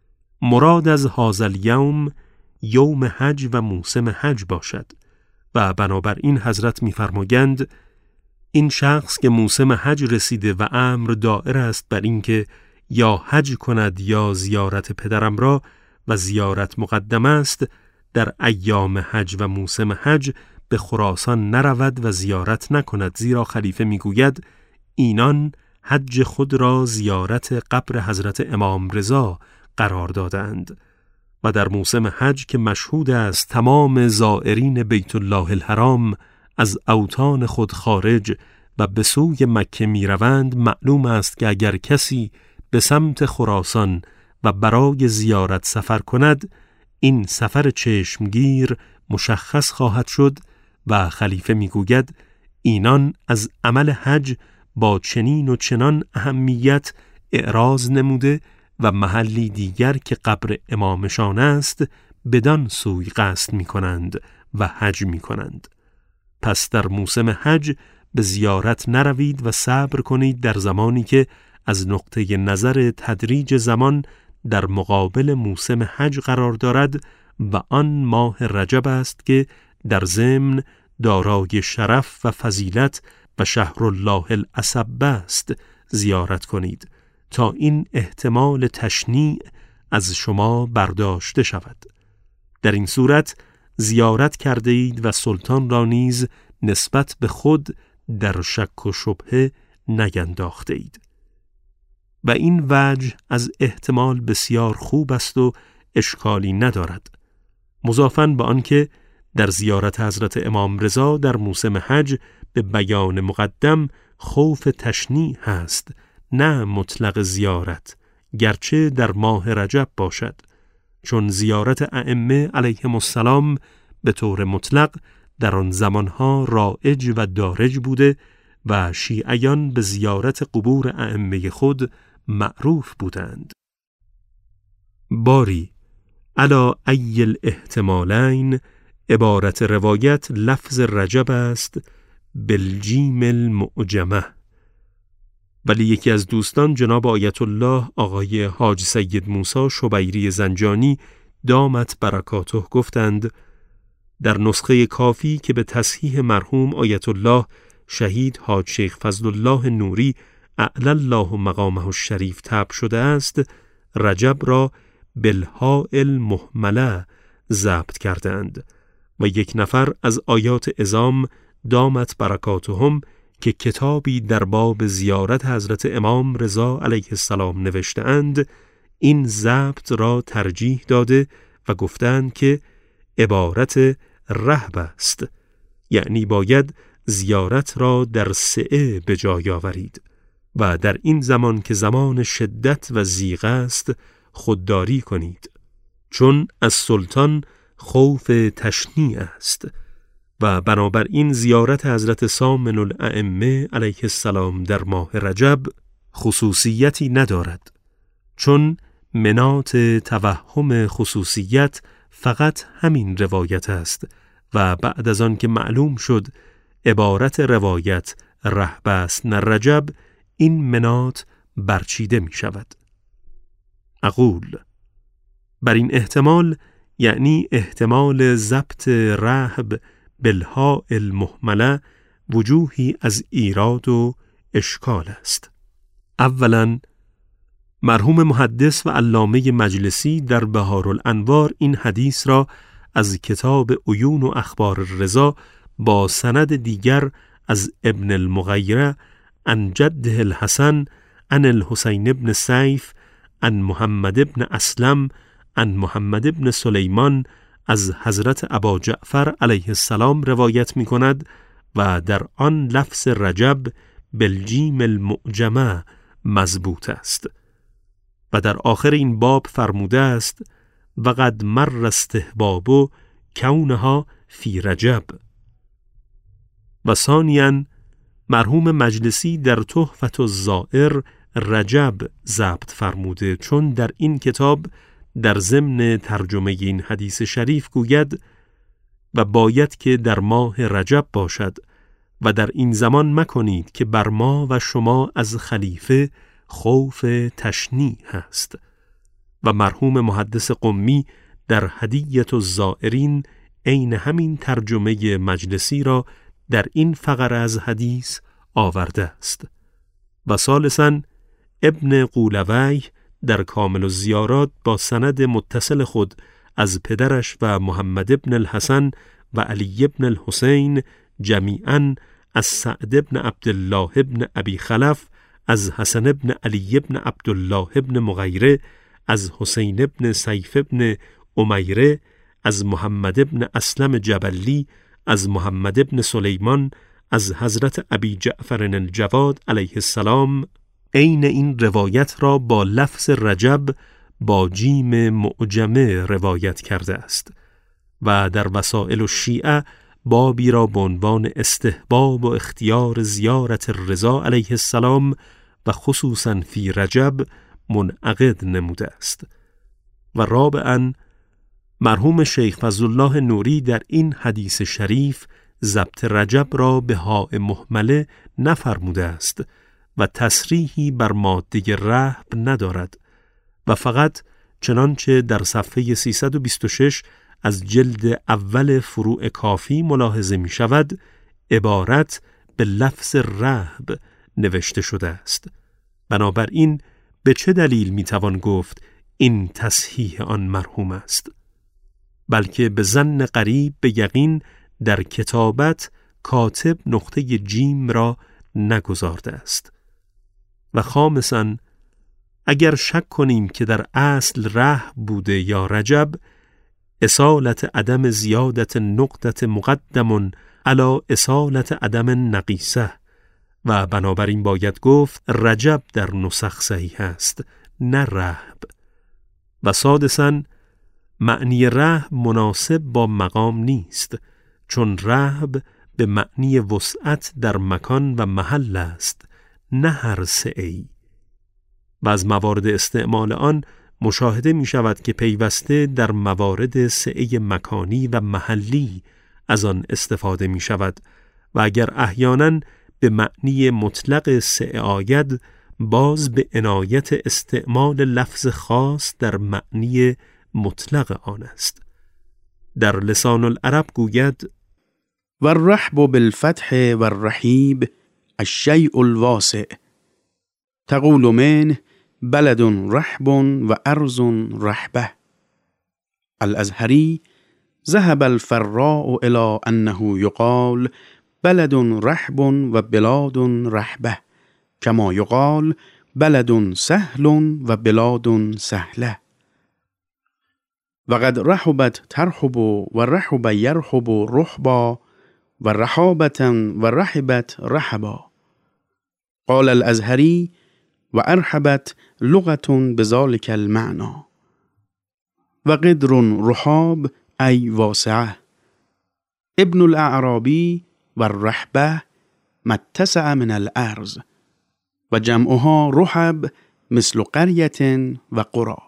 مراد از هذا الیوم یوم حج و موسم حج باشد و بنابراین حضرت می‌فرمایند این شخص که موسم حج رسیده و امر دائر است بر این که یا حج کند یا زیارت پدرم را و زیارت مقدم است، در ایام حج و موسم حج به خراسان نرود و زیارت نکند، زیرا خلیفه میگوید اینان حج خود را زیارت قبر حضرت امام رضا قرار دادند و در موسم حج که مشهود است تمام زائرین بیت الله الحرام از اوطان خود خارج و به سوی مکه می روند، معلوم است که اگر کسی به سمت خراسان و برای زیارت سفر کند، این سفر چشمگیر مشخص خواهد شد و خلیفه میگوید اینان از عمل حج با چنین و چنان اهمیت اعراض نموده و محلی دیگر که قبر امامشان است بدان سوی قصد می کنند و حج می کنند. پس در موسم حج به زیارت نروید و صبر کنید در زمانی که از نقطه نظر تدریج زمان در مقابل موسم حج قرار دارد و آن ماه رجب است که در ضمن دارای شرف و فضیلت و شهر الله الأصب است زیارت کنید تا این احتمال تشنیع از شما برداشته شود. در این صورت زیارت کرده اید و سلطان را نیز نسبت به خود در شک و شبهه نینداخته اید و این وجه از احتمال بسیار خوب است و اشکالی ندارد، مضافاً به آنکه در زیارت حضرت امام رضا در موسم حج به بیان مقدم خوف تشنیع هست، نه مطلق زیارت، گرچه در ماه رجب باشد، چون زیارت ائمه علیهم السلام به طور مطلق در آن زمانها رایج و دارج بوده و شیعیان به زیارت قبور ائمه خود معروف بودند. باری علی ای الاحتمالین عبارت روایت لفظ رجب است بالجیم المعجمه، ولی یکی از دوستان جناب آیت الله آقای حاج سید موسی شبیری زنجانی دامت برکاته گفتند در نسخه کافی که به تصحیح مرحوم آیت الله شهید حاج شیخ فضل الله نوری اعلی الله مقامه الشریف طبع شده است، رجب را بالهاء المهمله ضبط کردند و یک نفر از آیات عظام دامت برکاتهم که کتابی در باب زیارت حضرت امام رضا علیه السلام نوشته اند این ضبط را ترجیح داده و گفتند که عبارت رهب است، یعنی باید زیارت را در سعه به جای آورید و در این زمان که زمان شدت و ضیق است خودداری کنید، چون از سلطان خوف تشنیع است و بنابراین زیارت حضرت سامن الائمه علیه السلام در ماه رجب خصوصیتی ندارد، چون مناط توهم خصوصیت فقط همین روایت است و بعد از آن که معلوم شد عبارت روایت رهب است نه رجب، این مناط برچیده می شود. اقول بر این احتمال، یعنی احتمال ضبط رهب بالهاء المهمله، وجوهی از ایراد و اشکال است. اولا مرحوم محدث و علامه مجلسی در بهارالانوار این حدیث را از کتاب عیون و اخبار الرضا با سند دیگر از ابن المغیره عن جده الحسن عن الحسین ابن سیف عن محمد ابن اسلم عن محمد ابن سلیمان از حضرت ابا جعفر علیه السلام روایت می کند و در آن لفظ رجب بالجیم المعجمه مضبوط است و در آخر این باب فرموده است و قد مر استحباب کونها فی رجب. و ثانیاً مرحوم مجلسی در تحفة الزائر رجب ضبط فرموده، چون در این کتاب در ضمن ترجمه این حدیث شریف گوید و باید که در ماه رجب باشد و در این زمان مکنید که بر ما و شما از خلیفه خوف تشنیع هست. و مرحوم محدث قمی در هدیة الزائرین عین همین ترجمه مجلسی را در این فقره از حدیث آورده است. و ثالثاً ابن قولوی در کامل الزیارات با سند متصل خود از پدرش و محمد ابن الحسن و علی ابن الحسین جمیعاً از سعد ابن عبدالله ابن ابی خلف از حسن ابن علی ابن عبدالله ابن مغیره از حسین ابن سیف ابن امیره از محمد ابن اسلم جبلی از محمد ابن سلیمان از حضرت ابی جعفر الجواد علیه السلام عین این روایت را با لفظ رجب با جیم معجمه روایت کرده است و در وسائل الشیعه بابی را به عنوان استحباب و اختیار زیارت الرضا علیه السلام و خصوصاً فی رجب منعقد نموده است. و رابعاً مرحوم شیخ فضل الله نوری در این حدیث شریف ضبط رجب را به هاء مهمله نفرموده است و تصریحی بر ماده رهب ندارد و فقط چنانچه در صفحه سیصد و بیست و شش از جلد اول فروع کافی ملاحظه می شود، عبارت به لفظ رهب نوشته شده است. بنابراین به چه دلیل می توان گفت این تصحیح آن مرحوم است؟ بلکه به ظن قریب به یقین در کتابت کاتب نقطه جیم را نگذارده است. و خامساً اگر شک کنیم که در اصل رهب بوده یا رجب، اصالت عدم زیادت نقطت مقدم علی اصالت عدم نقیصه و بنابراین باید گفت رجب در نسخ صحیح است نه رهب. و سادساً معنی رهب مناسب با مقام نیست، چون رهب به معنی وسعت در مکان و محل است نه هر سعی. و از موارد استعمال آن مشاهده می شود که پیوسته در موارد سعی مکانی و محلی از آن استفاده می شود و اگر احیانا به معنی مطلق سعی آید، باز به عنایت استعمال لفظ خاص در معنی مطلق آن است. در لسان العرب گوید والرحب بالفتح والرحیب الشیء الواسع تقول منه بلد رحب و ارض رحبه. الازهری ذهب الفراء الى انه يقال بلد رحب و بلاد رحبه كما يقال بلد سهل و بلاد سهله. وقد رحبت ترحب و رحب يرحب رحبا و رحابة و رحبت رحبا. قال الازهری و ارحبت لغة بذلك المعنى و قدر رحاب ای واسعه. ابن الاعرابی و الرحبه ما اتسع من الارض و جمعها رحب مثل قرية و قرى.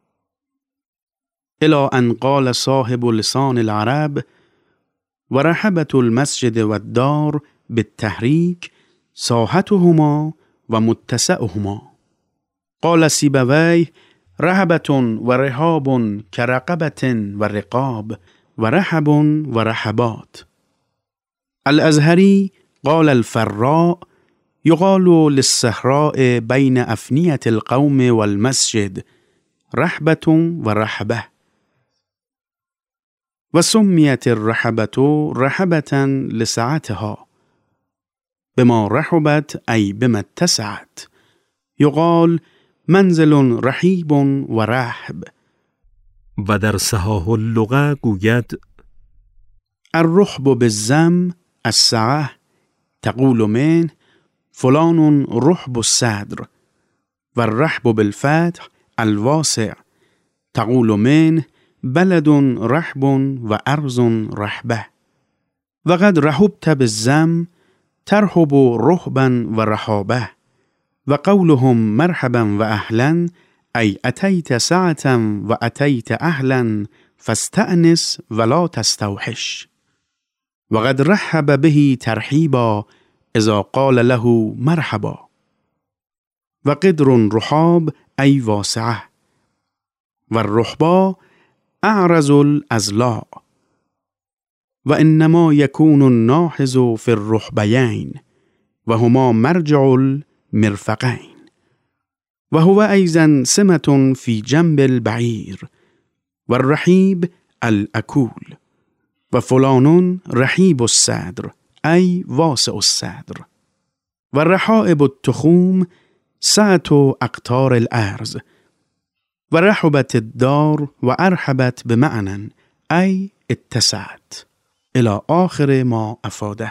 الى ان قال صاحب لسان العرب و رحبة المسجد و الدار بالتحریک ساحتهما و متسعهما. قال سیبوی رحبة و رحاب کرقبة و رقاب و رحب و رحبات. الازهری قال الفراء يقال للصحراء بين أفنية القوم والمسجد رحبة و رحبه. و سمیت الرحبة رحبة لسعتها بما رحبت ای بما اتسعت. یقال منزل رحیب و رحب. و در صحاح اللغة گوید الرحب بالضم السعه تقول من فلان رحب الصدر و الرحب بالفتح الواسع تقول من بلد رحب و ارض رحبه. و قد رحبت بالضم ترحب رحبا و رحابه و قولهم مرحبا و اهلا ای اتیت سعة و اتیت اهلا فاستأنس ولا تستوحش. و قد رحب به ترحیبا اذا قال له مرحبا. و قدر رحاب ای واسعه و الرحبا اعرض الاضلاع و انما يكون الناحز في الرحبيين و هما مرجع المرفقين و هو ايضا سمة في جنب البعير و الرحیب الاکول و فلان رحیب الصدر ای واسع الصدر. و رحائب التخوم سعة اقطار الارض و رحبت الدار و ارحبت بمعنى ای اتسعت الی آخر ما افاده.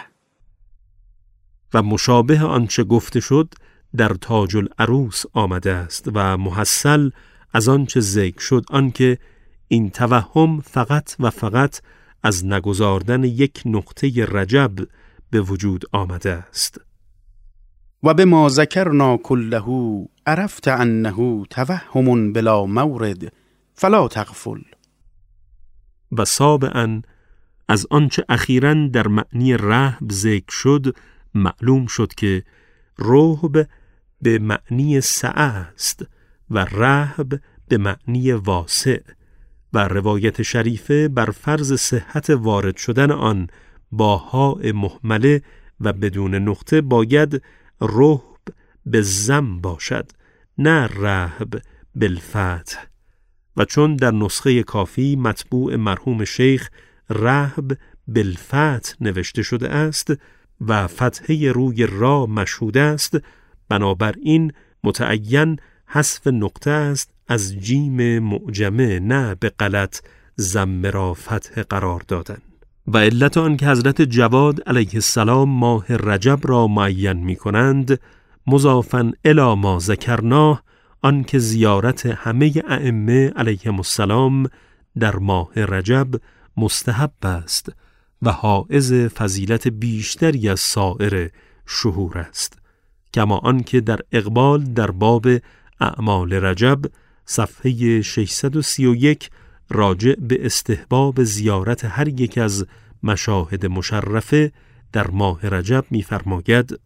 و مشابه آنچه گفته شد در تاج العروس آمده است و محصل از آنچه ذکر شد آنکه این توهم فقط و فقط از نگذاردن یک نقطه رجب به وجود آمده است. و بما ذکرنا كله عرفت انه توهم بلا مورد فلا تغفل. و سابعا از آنچه اخیراً در معنی رهب ذکر شد معلوم شد که رهب به معنی سعه است و رهب به معنی واسع و روایت شریفه بر فرض صحت وارد شدن آن با هاء مهمله و بدون نقطه باید رهب به ضم باشد، نه رهب بالفتح. و چون در نسخه کافی مطبوع مرحوم شیخ رهب بالفتح نوشته شده است و فتحه روی را مشهود است، بنابراین متعین حذف نقطه است از جیم معجمه، نه به غلط ضم را فتح قرار دادن. و علت آن که حضرت جواد علیه السلام ماه رجب را معین می کنند مضافاً الی ما ذکرناه، آن که زیارت همه ائمه علیهم السلام در ماه رجب مستحب است و حائز فضیلت بیشتری از سایر شهور است، کما آن که در اقبال در باب اعمال رجب صفحه ششصد و سی و یک راجع به استحباب زیارت هر یک از مشاهد مشرفه در ماه رجب می‌فرماید: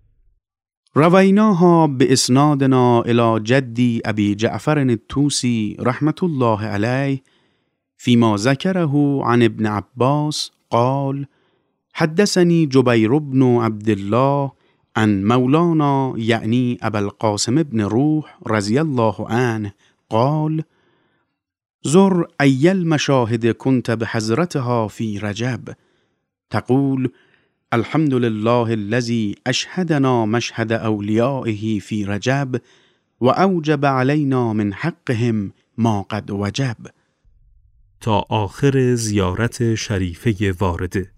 رویناها باسنادنا الى جدی ابی جعفر الطوسی رحمت الله علیه فيما ذكره عن ابن عباس قال حدثني جبير بن عبد الله عن مولانا يعني ابا القاسم بن روح رضي الله عنه قال زر أي المشاهد كنت بحضرتها في رجب تقول الحمد لله الذي أشهدنا مشهد أوليائه في رجب وأوجب علينا من حقهم ما قد وجب. تا آخر زیارت شریفه وارده.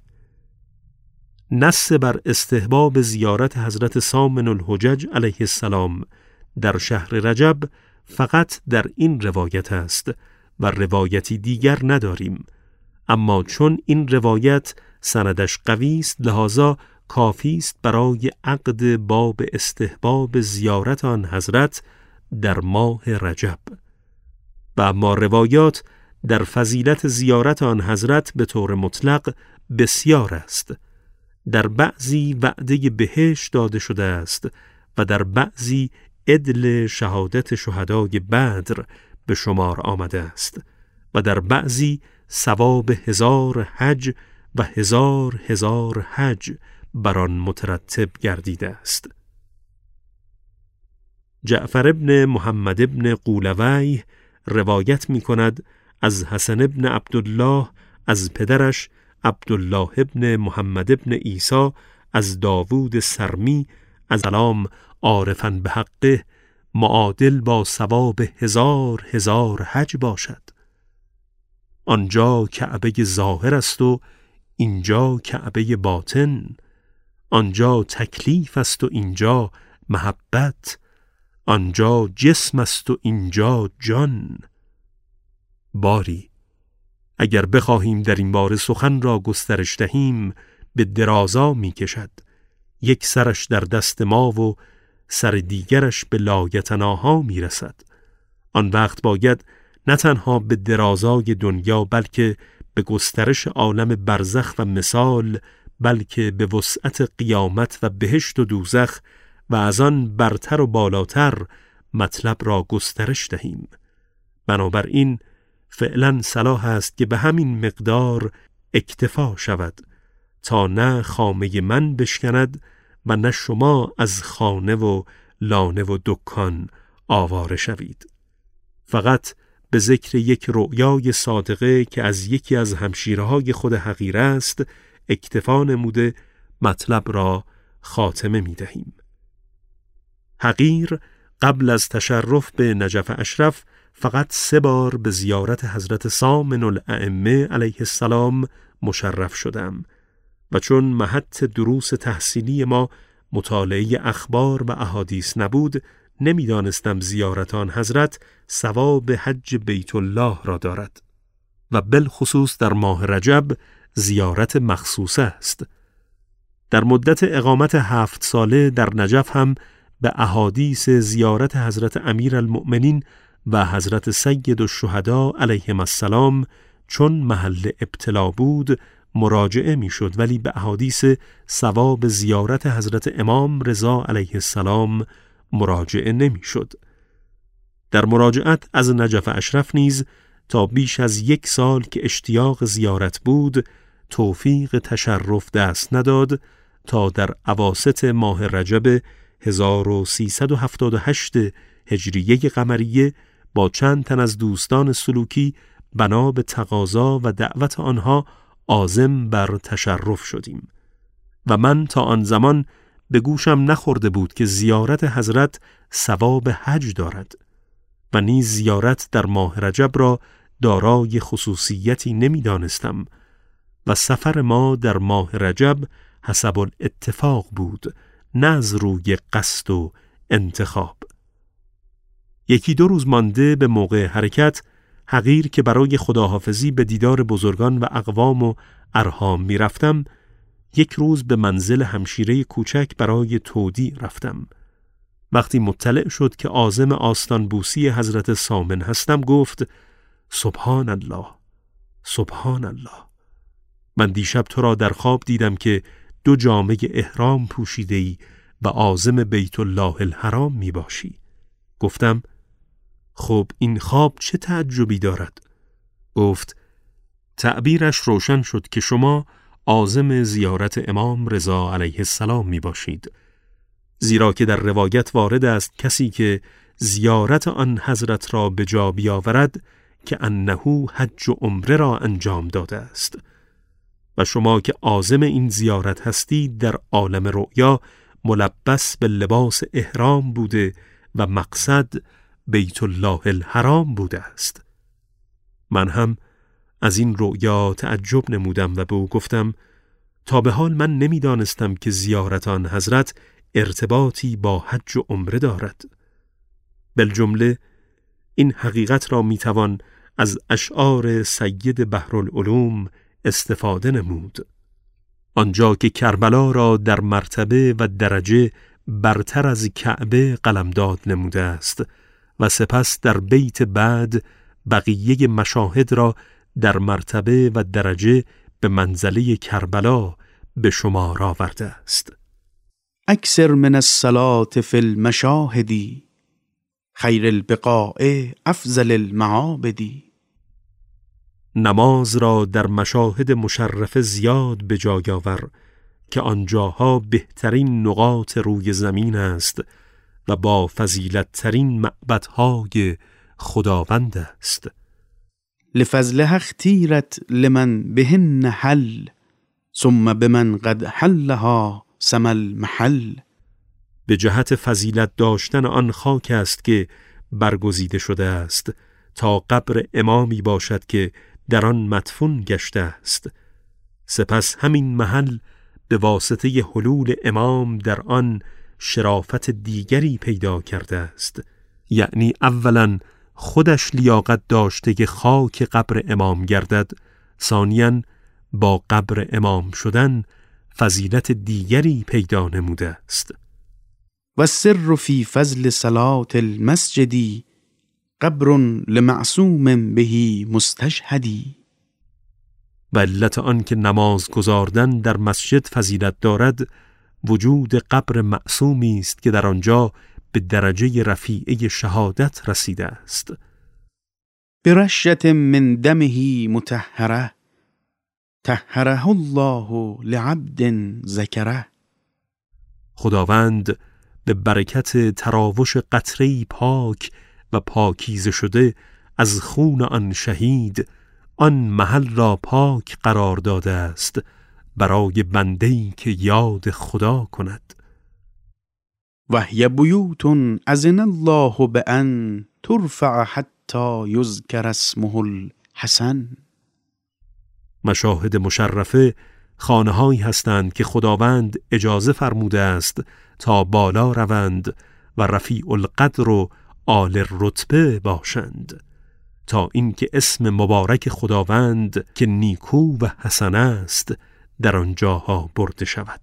نص بر استحباب زیارت حضرت سامن الحجج علیه السلام در شهر رجب فقط در این روایت است و روایتی دیگر نداریم، اما چون این روایت سندش قوی است لحاظا کافی است برای عقد باب استحباب زیارت آن حضرت در ماه رجب. و اما روایات در فضیلت زیارت آن حضرت به طور مطلق بسیار است. در بعضی وعده بهشت داده شده است و در بعضی عدل شهادت شهدای بدر به شمار آمده است و در بعضی ثواب هزار حج و هزار هزار حج بر آن مترتب گردیده است. جعفر ابن محمد ابن قولویه روایت می کند از حسن ابن عبدالله از پدرش عبدالله ابن محمد ابن عیسی از داوود سرمی از سلام عارفاً به حقه معادل با ثواب هزار هزار حج باشد. آنجا کعبه ظاهر است و اینجا کعبه باطن، آنجا تکلیف است و اینجا محبت، آنجا جسم است و اینجا جان. باری اگر بخواهیم در این باره سخن را گسترش دهیم به درازا می کشد. یک سرش در دست ما و سر دیگرش به لایتناها می رسد. آن وقت باید نه تنها به درازای دنیا بلکه به گسترش عالم برزخ و مثال، بلکه به وسعت قیامت و بهشت و دوزخ و از آن برتر و بالاتر مطلب را گسترش دهیم. بنابراین فعلا صلاح است که به همین مقدار اکتفا شود تا نه خامه من بشکند و نه شما از خانه و لانه و دکان آواره شوید. فقط به ذکر یک رؤیای صادقه که از یکی از همشیرهای خود حقیر است اکتفا نموده مطلب را خاتمه می دهیم. حقیر قبل از تشرف به نجف اشرف فقط سه بار به زیارت حضرت سامن الائمه علیه السلام مشرف شدم و چون محط دروس تحصیلی ما مطالعه اخبار و احادیث نبود نمیدانستم زیارت آن حضرت ثواب حج بیت الله را دارد و بالخصوص در ماه رجب زیارت مخصوصه است. در مدت اقامت هفت ساله در نجف هم به احادیث زیارت حضرت امیرالمؤمنین و حضرت سید الشهدا علیهم السلام چون محل ابتلا بود مراجعه میشد، ولی به احادیث ثواب زیارت حضرت امام رضا علیه السلام مراجعه نمیشد. در مراجعت از نجف اشرف نیز تا بیش از یک سال که اشتیاق زیارت بود توفیق تشرف دست نداد تا در اواسط ماه رجب هزار و سیصد و هفتاد و هشت هجریه قمریه با چند تن از دوستان سلوکی بنا به تقاضا و دعوت آنها عازم بر تشرف شدیم و من تا آن زمان به گوشم نخورده بود که زیارت حضرت ثواب حج دارد و نیز زیارت در ماه رجب را دارای خصوصیتی نمی دانستم و سفر ما در ماه رجب حسب الاتفاق بود، نه از روی قصد و انتخاب. یکی دو روز مانده به موقع حرکت، حقیر که برای خداحافظی به دیدار بزرگان و اقوام و ارحام می رفتم، یک روز به منزل همشیره کوچک برای تودیع رفتم. وقتی مطلع شد که عازم آستان بوسی حضرت سامن هستم گفت: سبحان الله، سبحان الله، من دیشب تو را در خواب دیدم که دو جامه احرام پوشیده‌ای و عازم بیت الله الحرام می باشی. گفتم: خب این خواب چه تعجبی دارد؟ گفت: تعبیرش روشن شد که شما عازم زیارت امام رضا علیه السلام می باشید، زیرا که در روایت وارد است کسی که زیارت آن حضرت را به جا بیاورد که انه حج و عمره را انجام داده است و شما که عازم این زیارت هستید در عالم رؤیا ملبس به لباس احرام بوده و مقصد بیت الله الحرام بوده است. من هم از این رؤیا تعجب نمودم و به او گفتم: تا به حال من نمی دانستم که زیارت آن حضرت ارتباطی با حج و عمره دارد. بالجمله این حقیقت را می توان از اشعار سید بحرالعلوم استفاده نمود. آنجا که کربلا را در مرتبه و درجه برتر از کعبه قلمداد نموده است و سپس در بیت بعد بقیه مشاهد را در مرتبه و درجه به منزله کربلا به شمار آورده است. اکثر من الصلاة فی المشاهد، خیر البقاء افضل المعابد. نماز را در مشاهد مشرفه زیاد به جای آور که آنجاها بهترین نقاط روی زمین است و با فضیلت ترین معبدهای خداوند است. لفضلها اختیرت لمن بهن حل، ثم بمن قد حلها سما المحل. به جهت فضیلت داشتن آن خاک است که برگزیده شده است تا قبر امامی باشد که در آن مدفون گشته است. سپس همین محل به واسطه حلول امام در آن شرافت دیگری پیدا کرده است، یعنی اولاً خودش لیاقت داشته که خاک قبر امام گردد، ثانیاً با قبر امام شدن فضیلت دیگری پیدا نموده است. و السر فی فضل صلاة المسجد، قبر لمعصوم به مستشهدی. و علت آن که نماز گزاردن در مسجد فضیلت دارد وجود قبر معصومی است که در آنجا به درجه رفیعه شهادت رسیده است. برشة من دمه مطهره، طهره الله لعبد ذکره. خداوند به برکت تراوش قطره‌ای پاک و پاکیزه شده از خون آن شهید آن محل را پاک قرار داده است برای بنده‌ای که یاد خدا کند. و هی بیوت اذن الله بأن ترفع حتی یذکر اسمه الحسن. مشاهد مشرفه خانه‌هایی هستند که خداوند اجازه فرموده است تا بالا روند و رفیع القدر و عال الرتبه باشند، تا اینکه اسم مبارک خداوند که نیکو و حسن است در آنجاها برده شود.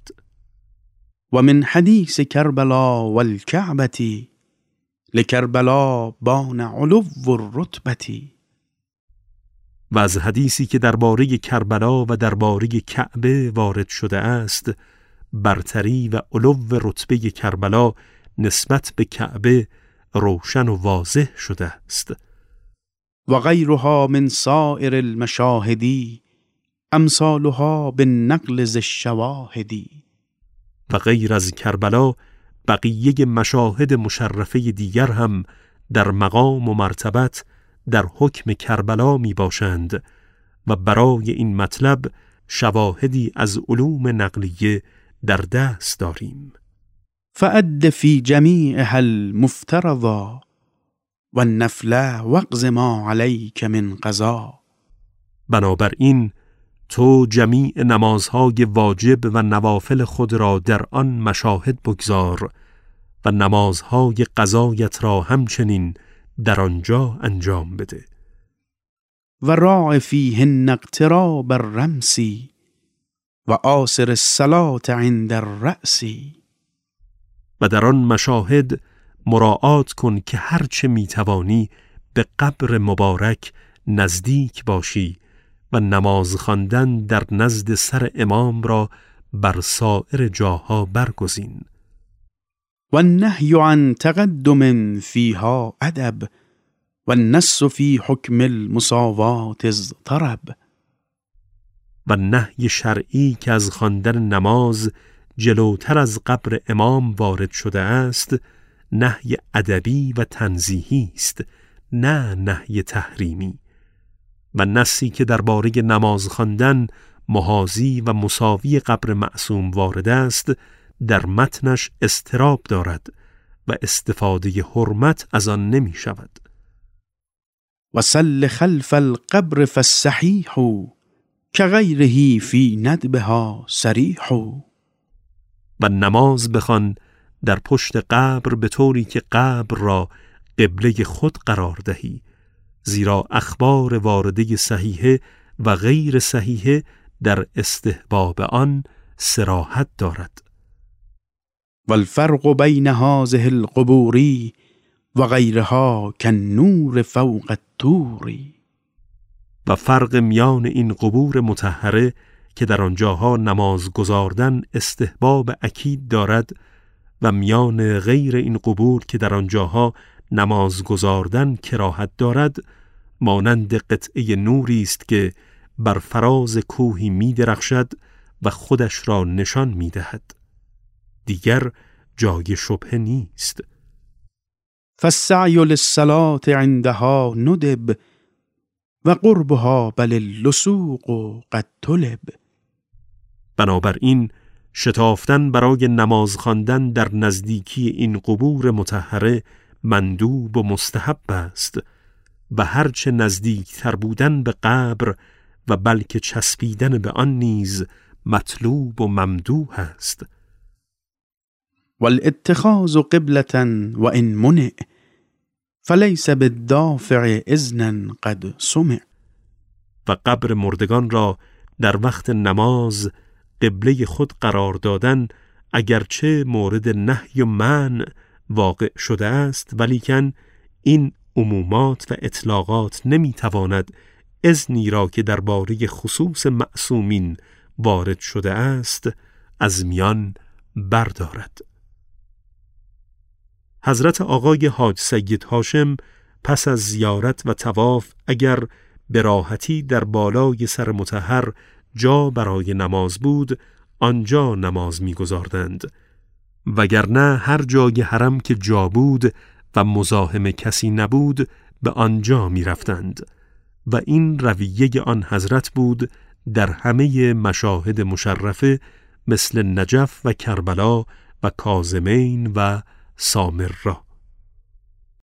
و من حدیث کربلا و الکعبة، لکربلا بان علو الرتبة. و از حدیثی که درباره کربلا و درباره کعبه وارد شده است، برتری و علو رتبه کربلا نسبت به کعبه روشن و واضح شده است. و غیرها من سائر المشاهدی امثالها بالنقل ذی الشواهدی. و غیر از کربلا بقیه مشاهد مشرفه دیگر هم در مقام و مرتبت در حکم کربلا می باشند و برای این مطلب شواهدی از علوم نقلیه در دست داریم. فأد فی جمیعها المفترضا و النفل واقض ما علیک من قضا. بنابراین تو جمیع نمازهای واجب و نوافل خود را در آن مشاهد بگذار و نمازهای قضایت را همچنین در آنجا انجام بده. و راع فیهن اقتراب الرمس و آثر الصلاة عند الرأس. و در آن مشاهد مراعات کن که هرچه میتوانی به قبر مبارک نزدیک باشی و نماز خواندن در نزد سر امام را بر سایر جاها برگزین. و النهی عن تقدم فیها ادب و النص فی حکم المساوات اضطرب. و نهی شرعی که از خواندن نماز جلوتر از قبر امام وارد شده است، نهی ادبی و تنزیهی است، نه نهی تحریمی. و نصی که درباره نماز خواندن محاذی و مساوی قبر معصوم وارد است، در متنش اضطراب دارد و استفاده حرمت از آن نمی شود. و صل خلف القبر فالصحیح کغیره فی ندبها صریح. و نماز بخوان در پشت قبر به طوری که قبر را قبله خود قرار دهی، زیرا اخبار وارده صحیحه و غیر صحیحه در استحباب آن صراحت دارد. و الفرق بین هذه القبور و غیرها کالنور فوق الطور. و فرق میان این قبور مطهره که در آنجاها نماز گزاردن استحباب اکید دارد و میان غیر این قبور که در آنجاها نماز گزاردن کراهت دارد، مانند قطعه نوری است که بر فراز کوهی می درخشد و خودش را نشان می دهد. دیگر جای شبهه نیست. فالسعی للصلاة عندها ندب و قربها بل اللسوق قد طلب. بنابراین شتافتن برای نماز خواندن در نزدیکی این قبور مطهره مندوب و مستحب است و هرچه نزدیکتر بودن به قبر و بلکه چسبیدن به آن نیز مطلوب و ممدوح است. والاتخاذ قبلة و ان منع فلیس بالدافع اذنا قد سمع. و قبر مردگان را در وقت نماز قبله خود قرار دادن اگرچه مورد نهی و منع واقع شده است، ولیکن این عمومات و اطلاقات نمیتواند اذنی را که درباره خصوص معصومین وارد شده است از میان بردارد. حضرت آقای حاج سید هاشم پس از زیارت و طواف اگر به راحتی در بالای سر مطهر جا برای نماز بود، آنجا نماز می‌گزاردند، وگرنه هر جای حرم که جا بود و مزاحم کسی نبود به آنجا می‌رفتند و این رویه آن حضرت بود در همه مشاهد مشرفه مثل نجف و کربلا و کاظمین و سامرا.